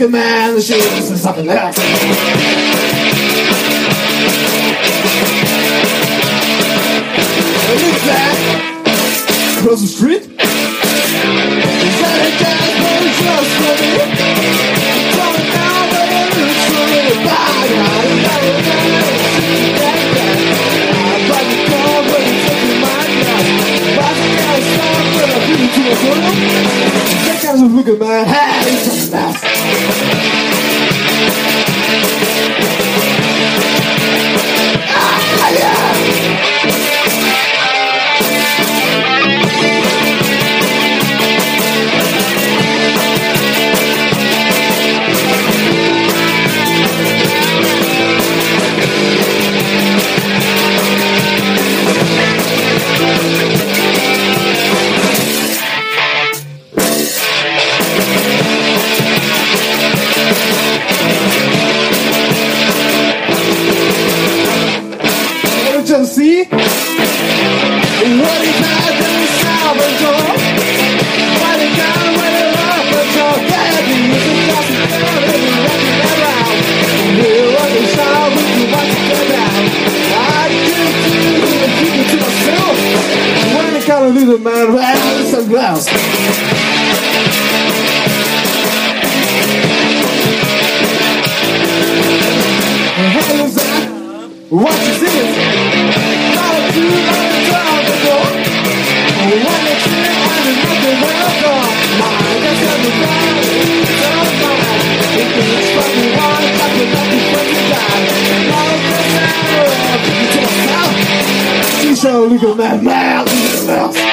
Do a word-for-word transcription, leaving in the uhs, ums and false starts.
looking man, the shoes and something else. Look back across the street. Is that a guy's very close for me? Coming down, but it looks really bad. I don't know that I'm about to call, but it's taking my glass. About to get a song, but I beat it to a girl. That guy's a looking man, hey, he's something else. Ah, yeah! See what he had in Salvador, fighting down with a Labrador. Daddy was a fucking girl and he running around. We're on the side with you want to get down. I give you and keep it to myself. When I got a little man around with some glass. Hey, what's that? What you see? So look at that man, look at that.